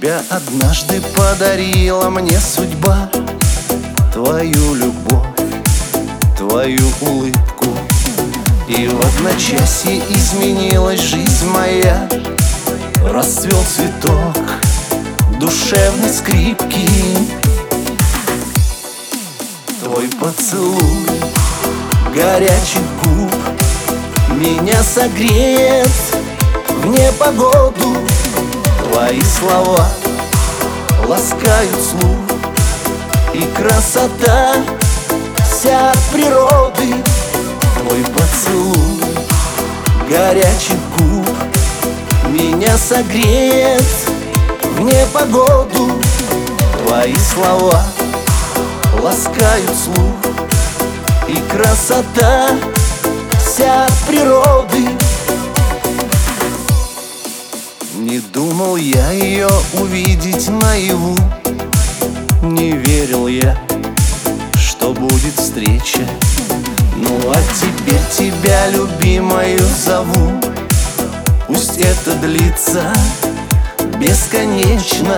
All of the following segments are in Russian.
Тебя однажды подарила мне судьба, твою любовь, твою улыбку. И в одночасье изменилась жизнь моя. Расцвел цветок душевной скрипки. Твой поцелуй горячих губ меня согреет в непогоду. Твои слова ласкают слух, и красота вся от природы. Твой поцелуй горячих губ меня согреет в непогоду. Твои слова ласкают слух, и красота вся от природы. Не думал я ее увидеть наяву, не верил я, что будет встреча. Ну а теперь тебя, любимою, зову. Пусть это длится бесконечно.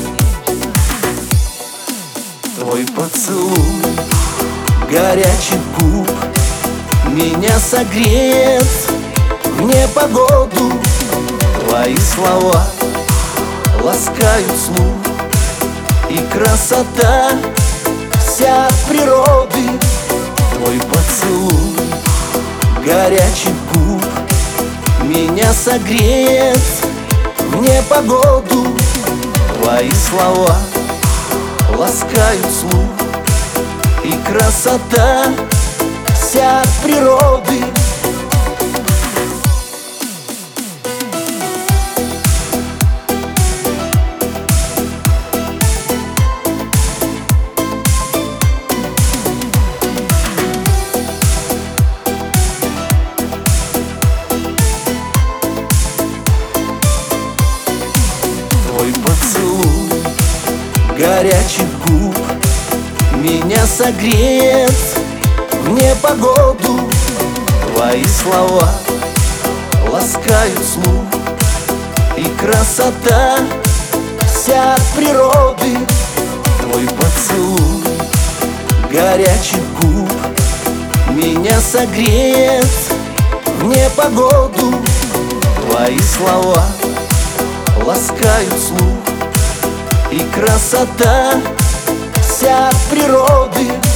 Твой поцелуй горячих губ меня согреет в непогоду. Твои слова ласкают слух, и красота вся от природы. Твой поцелуй горячих губ меня согреет в непогоду. Твои слова ласкают слух, и красота вся от природы. Твой поцелуй горячих губ меня согреет в непогоду. Твои слова ласкают слух, и красота вся от природы. Твой поцелуй горячих губ меня согреет в непогоду. Твои слова ласкают слух, и красота вся от природы.